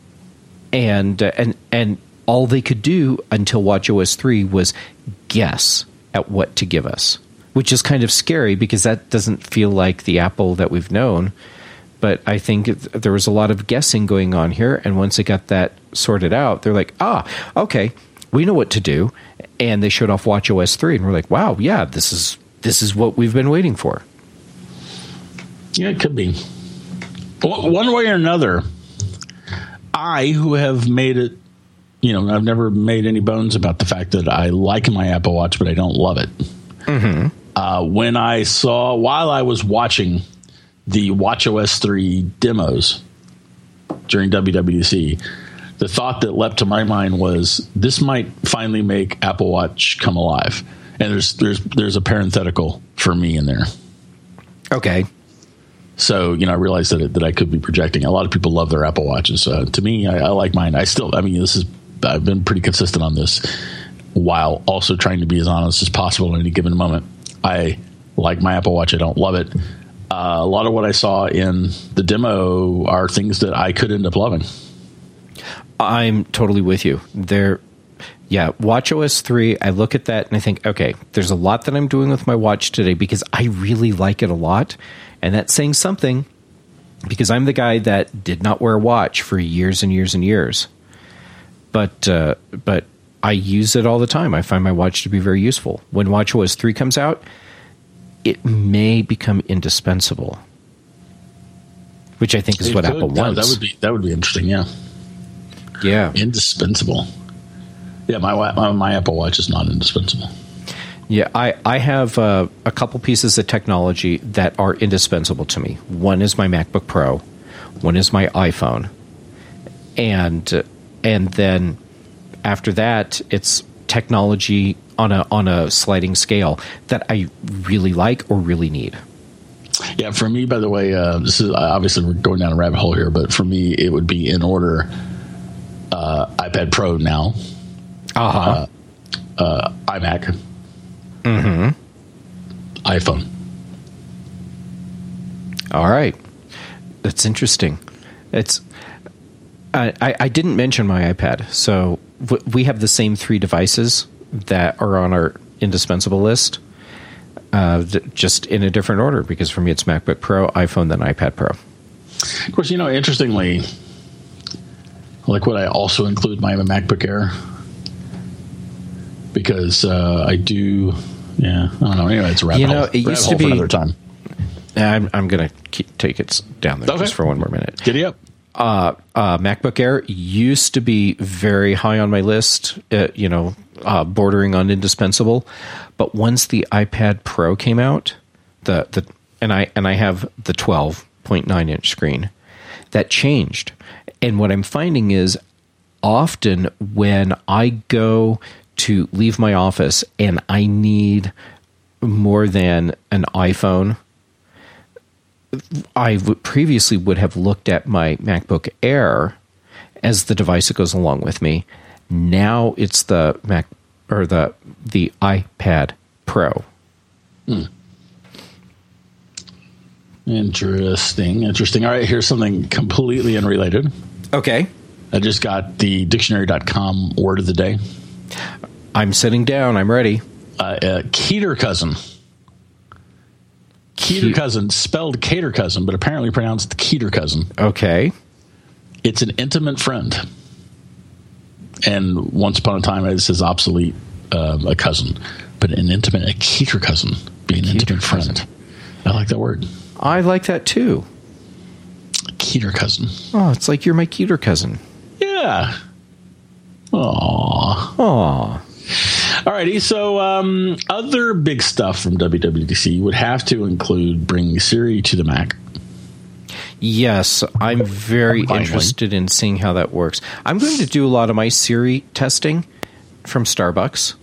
A: and all they could do until WatchOS 3 was guess at what to give us, which is kind of scary because that doesn't feel like the Apple that we've known. But I think there was a lot of guessing going on here, and once they got that sorted out, they're like, okay, we know what to do. And they showed off WatchOS 3, and we're like, wow, yeah, this is what we've been waiting for.
B: Yeah, it could be. One way or another, I, who have made it, I've never made any bones about the fact that I like my Apple Watch, but I don't love it.
A: Mm-hmm.
B: While I was watching the WatchOS 3 demos during WWDC, the thought that leapt to my mind was this might finally make Apple Watch come alive. And there's a parenthetical for me in there.
A: Okay.
B: So, I realized that I could be projecting. A lot of people love their Apple Watches. To me, I like mine. I've been pretty consistent on this while also trying to be as honest as possible at any given moment. I like my Apple Watch. I don't love it. A lot of what I saw in the demo are things that I could end up loving.
A: I'm totally with you. WatchOS 3, I look at that and I think, okay, there's a lot that I'm doing with my watch today because I really like it a lot. And that's saying something because I'm the guy that did not wear a watch for years and years and years. But I use it all the time. I find my watch to be very useful. When WatchOS 3 comes out, it may become indispensable, which I think is what Apple wants.
B: That would be interesting. Yeah.
A: Yeah.
B: Indispensable. Yeah. My Apple Watch is not indispensable.
A: Yeah. I have a couple pieces of technology that are indispensable to me. One is my MacBook Pro. one is my iPhone, and then after that, it's technology on a sliding scale that I really like or really need.
B: Yeah, for me, by the way, this is obviously we're going down a rabbit hole here, but for me, it would be in order: iPad Pro now, iMac, iPhone.
A: All right, that's interesting. It's I didn't mention my iPad, so we have the same 3 devices that are on our indispensable list. Just in a different order, because for me it's MacBook Pro, iPhone, then iPad Pro.
B: Of course, interestingly, like would I also include my MacBook Air? Because I do, I don't know. Anyway, it's a rabbit hole.
A: It used to be
B: for another time.
A: I'm going to take it down there just for one more minute.
B: Giddy up.
A: MacBook Air used to be very high on my list, bordering on indispensable. But once the iPad Pro came out, and I have the 12.9 inch screen, that changed. And what I'm finding is often when I go to leave my office and I need more than an iPhone, I previously would have looked at my MacBook Air as the device that goes along with me. Now it's the Mac or the iPad Pro.
B: Interesting. All right, here's something completely unrelated.
A: Okay.
B: I just got the dictionary.com word of the day.
A: I'm sitting down. I'm ready.
B: Keter cousin. Keter cousin, spelled cater cousin, but apparently pronounced Keter cousin.
A: Okay.
B: It's an intimate friend. And once upon a time, it says obsolete, a cousin. But a Keter cousin, be an intimate friend. I like that word.
A: I like that too.
B: Keter cousin.
A: Oh, it's like you're my Keter cousin.
B: Yeah. Aww. Alrighty, so other big stuff from WWDC would have to include bringing Siri to the Mac.
A: Yes, I'm very interested in seeing how that works. I'm going to do a lot of my Siri testing from Starbucks.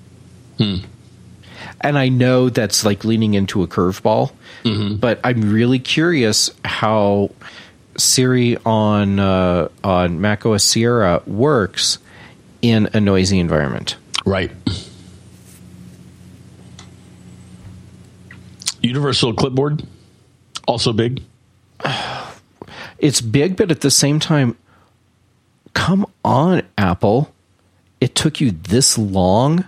A: And I know that's like leaning into a curveball, but I'm really curious how Siri on macOS Sierra works in a noisy environment.
B: Right. Universal Clipboard, also big.
A: It's big, but at the same time, come on, Apple. It took you this long?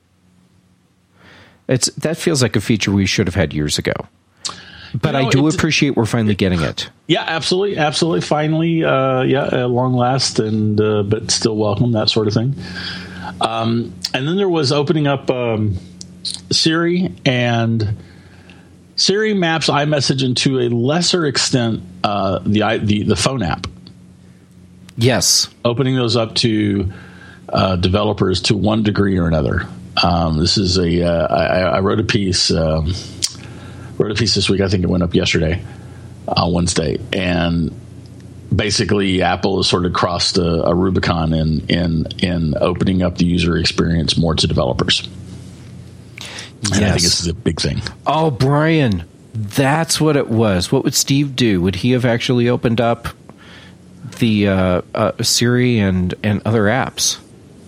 A: That feels like a feature we should have had years ago. But I do appreciate we're finally getting it.
B: Yeah, absolutely. Finally, at long last, and but still welcome, that sort of thing. And then there was opening up Siri and Siri maps iMessage, and to a lesser extent the phone app.
A: Yes,
B: opening those up to developers to one degree or another. This is I wrote a piece. This week. I think it went up yesterday, Wednesday, and basically Apple has sort of crossed a Rubicon in opening up the user experience more to developers.
A: Yes.
B: And I think this is a big thing.
A: Oh, Brian, that's what it was. What would Steve do? Would he have actually opened up the Siri and other apps?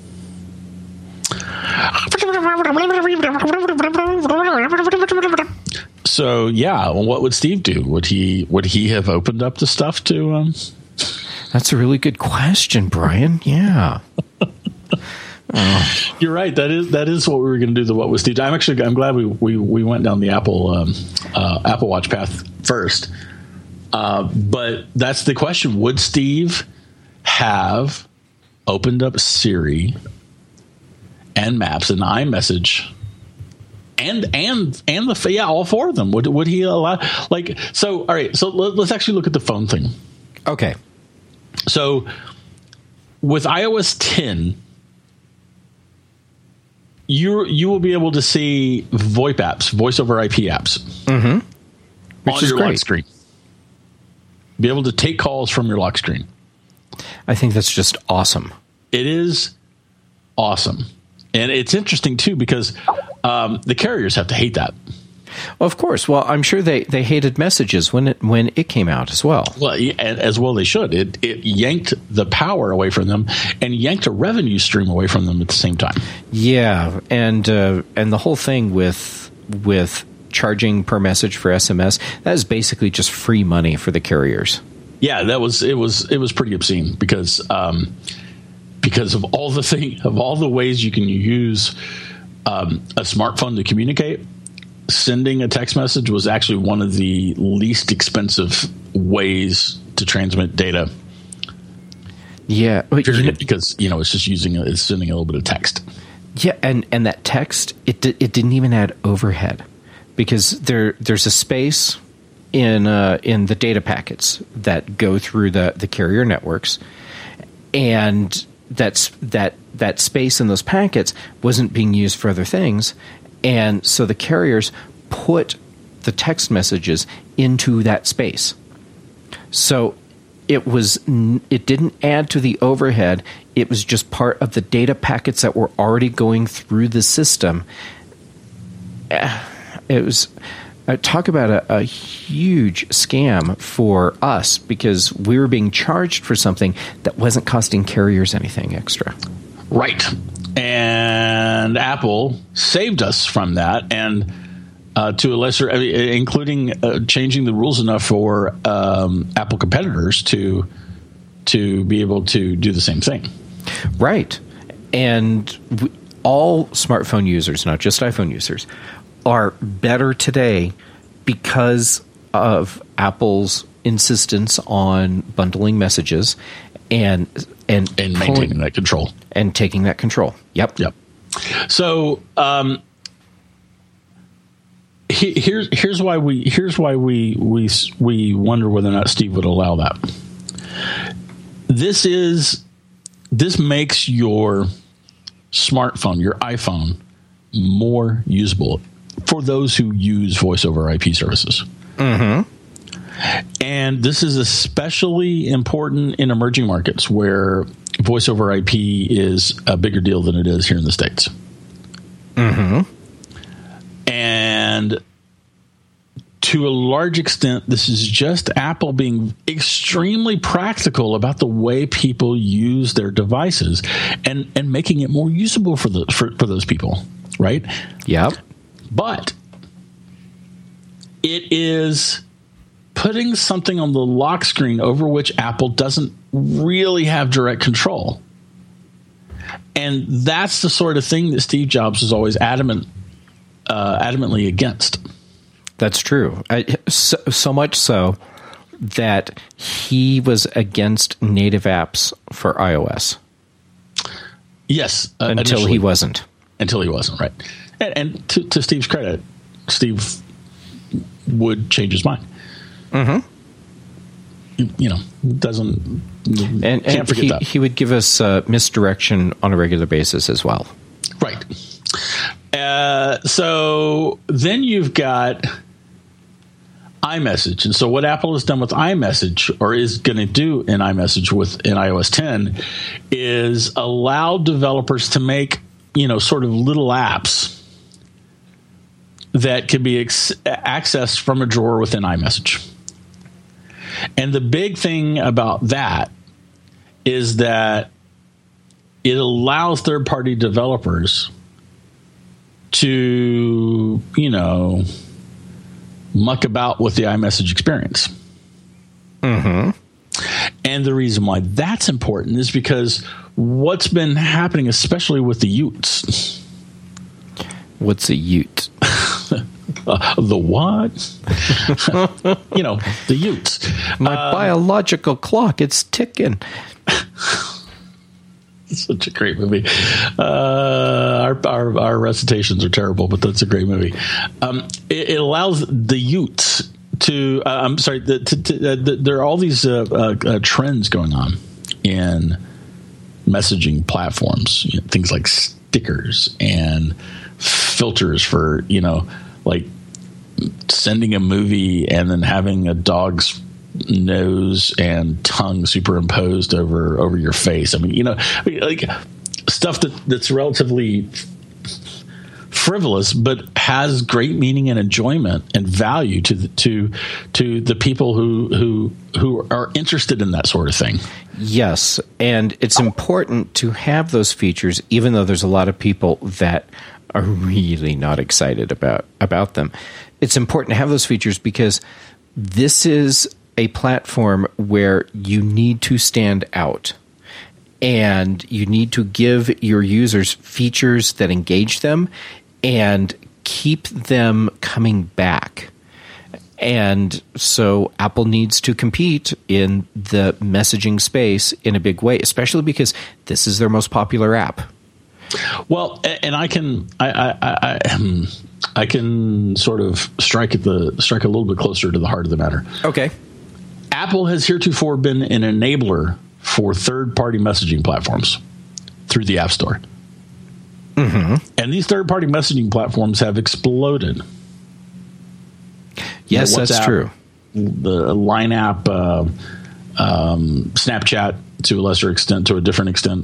B: So yeah, well, what would Steve do? Would he have opened up the stuff to?
A: That's a really good question, Brian. Yeah.
B: You're right. That is what we were going to do. What was Steve? I'm glad we went down the Apple Watch path first. But that's the question. Would Steve have opened up Siri and Maps and iMessage and all four of them? Would he allow, like, so? All right. So let's actually look at the phone thing.
A: Okay.
B: So with iOS 10, you will be able to see VoIP apps, voice over IP apps,
A: which
B: on
A: is
B: your
A: great.
B: lock screen. be able to take calls from your lock screen.
A: I think that's just awesome.
B: It is awesome. And it's interesting, too, because the carriers have to hate that.
A: Well, of course. Well, I'm sure they hated messages when it came out as well.
B: Well, as well they should. It yanked the power away from them and yanked a revenue stream away from them at the same time.
A: Yeah, and the whole thing with charging per message for SMS, that is basically just free money for the carriers.
B: Yeah, it was pretty obscene because of all the ways you can use a smartphone to communicate. Sending a text message was actually one of the least expensive ways to transmit data.
A: Yeah,
B: because it's just it's sending a little bit of text.
A: Yeah, and that text it didn't even add overhead because there's a space in the data packets that go through the carrier networks, and that space in those packets wasn't being used for other things. And so the carriers put the text messages into that space. So it didn't add to the overhead. It was just part of the data packets that were already going through the system. It was talk about a huge scam for us because we were being charged for something that wasn't costing carriers anything extra.
B: Right. And Apple saved us from that, and to a lesser, including changing the rules enough for Apple competitors to be able to do the same thing.
A: Right. And all smartphone users, not just iPhone users, are better today because of Apple's insistence on bundling messages and
B: maintaining that control.
A: And taking that control. Yep.
B: So here's why we wonder whether or not Steve would allow that. This makes your smartphone, your iPhone, more usable for those who use voice over IP services.
A: Mm-hmm.
B: And this is especially important in emerging markets where voice over IP is a bigger deal than it is here in the States.
A: Mm-hmm.
B: And to a large extent, this is just Apple being extremely practical about the way people use their devices and making it more usable for those people, right?
A: Yep.
B: But it is putting something on the lock screen over which Apple doesn't really have direct control. And that's the sort of thing that Steve Jobs was always adamantly against.
A: That's true. So much so that he was against native apps for iOS.
B: Yes.
A: Until he wasn't.
B: Until he wasn't, right. And to Steve's credit, Steve would change his mind.
A: Mm-hmm.
B: Can't forget that.
A: He would give us misdirection on a regular basis as well.
B: Right. So then you've got iMessage. And so what Apple has done with iMessage, or is going to do in iMessage in iOS 10, is allow developers to make, sort of little apps that can be accessed from a drawer within iMessage. And the big thing about that is that it allows third-party developers to, muck about with the iMessage experience.
A: Mm-hmm.
B: And the reason why that's important is because what's been happening, especially with the Utes.
A: What's a Ute?
B: The what? The Utes.
A: My biological clock, it's ticking.
B: Such a great movie. Our recitations are terrible, but that's a great movie. It allows the Utes to. There are all these trends going on in messaging platforms. Things like stickers and filters for like sending a movie and then having a dog's nose and tongue superimposed over your face. I mean, like stuff that's relatively frivolous, but has great meaning and enjoyment and value to the people who are interested in that sort of thing.
A: Yes, and it's important to have those features, even though there's a lot of people that are really not excited about them. It's important to have those features because this is a platform where you need to stand out. And you need to give your users features that engage them and keep them coming back. And so Apple needs to compete in the messaging space in a big way, especially because this is their most popular app.
B: Well, and I can sort of strike a little bit closer to the heart of the matter.
A: Okay.
B: Apple has heretofore been an enabler for third-party messaging platforms through the App Store.
A: Mm-hmm.
B: And these third-party messaging platforms have exploded.
A: Yes, that's true.
B: The Line app, Snapchat to a lesser extent, to a different extent,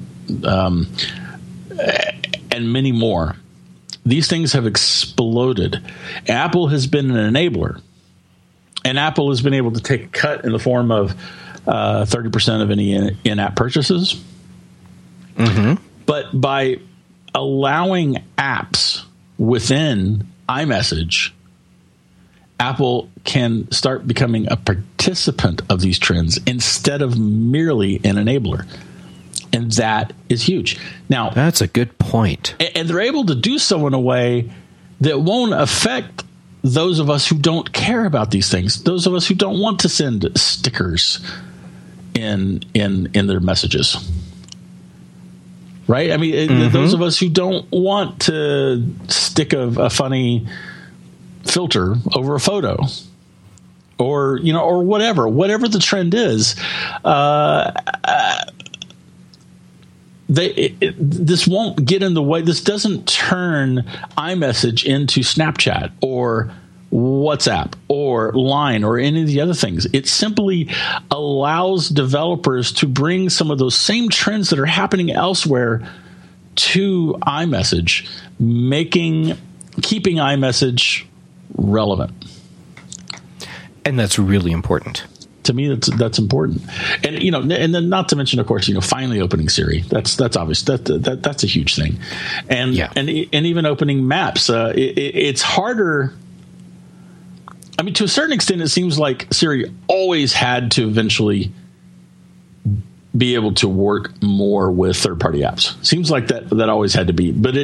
B: and many more. These things have exploded. Apple has been an enabler. And Apple has been able to take a cut in the form of 30% of any in-app purchases.
A: Mm-hmm.
B: But by allowing apps within iMessage, Apple can start becoming a participant of these trends instead of merely an enabler. And that is huge. Now,
A: that's a good point.
B: And they're able to do so in a way that won't affect those of us who don't care about these things, those of us who don't want to send stickers in their messages. Right? I mean, mm-hmm. Those of us who don't want to stick a funny filter over a photo, or whatever the trend is, this won't get in the way. This doesn't turn iMessage into Snapchat or WhatsApp or Line or any of the other things. It simply allows developers to bring some of those same trends that are happening elsewhere to iMessage, keeping iMessage relevant.
A: And that's really important.
B: To me, that's important, and and then not to mention, of course, finally opening Siri. That's obvious. That's a huge thing, and even opening Maps. It's harder. I mean, to a certain extent, it seems like Siri always had to eventually be able to work more with third-party apps. Seems like that always had to be, but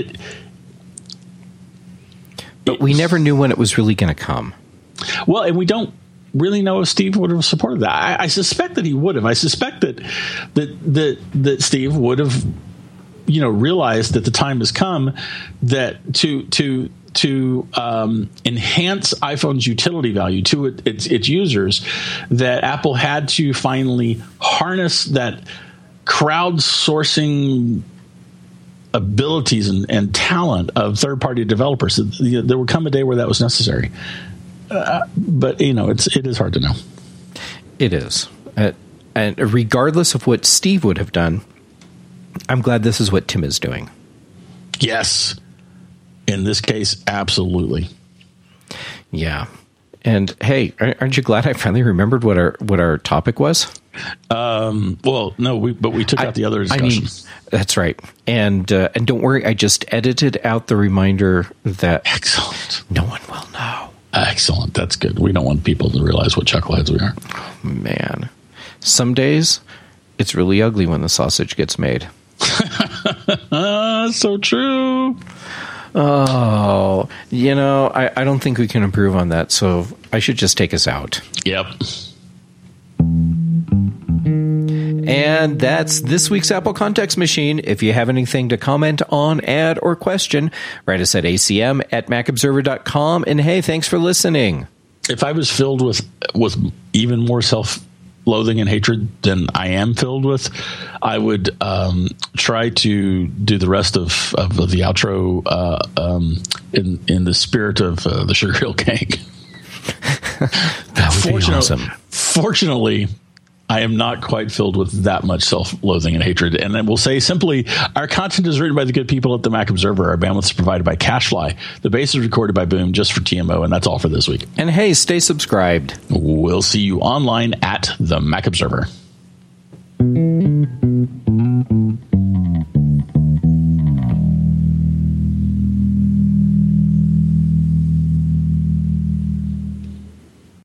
A: we never knew when it was really going to come.
B: Well, and we don't really know if Steve would have supported that. I suspect that he would have. I suspect that Steve would have, realized that the time has come that to enhance iPhone's utility value to its users, that Apple had to finally harness that crowdsourcing abilities and talent of third-party developers. There would come a day where that was necessary. But it is hard to know.
A: It is, and regardless of what Steve would have done, I'm glad this is what Tim is doing.
B: Yes, in this case, absolutely.
A: Yeah, and hey, aren't you glad I finally remembered what our topic was?
B: Well, no, we took out the other discussion.
A: That's right, and don't worry, I just edited out the reminder that
B: excellent.
A: No one will know.
B: Excellent. That's good. We don't want people to realize what chuckleheads we are.
A: Oh, man. Some days, it's really ugly when the sausage gets made.
B: So true.
A: Oh, I don't think we can improve on that, so I should just take us out.
B: Yep.
A: And that's this week's Apple Context Machine. If you have anything to comment on, add, or question, write us at acm@macobserver.com. And hey, thanks for listening.
B: If I was filled with even more self-loathing and hatred than I am filled with, I would try to do the rest of the outro in the spirit of the Sugar Hill Gang.
A: That would be awesome.
B: Fortunately, I am not quite filled with that much self-loathing and hatred. And I will say simply, our content is written by the good people at the Mac Observer. Our bandwidth is provided by CacheFly. The bass is recorded by Boom just for TMO, and that's all for this week.
A: And hey, stay subscribed.
B: We'll see you online at the Mac Observer.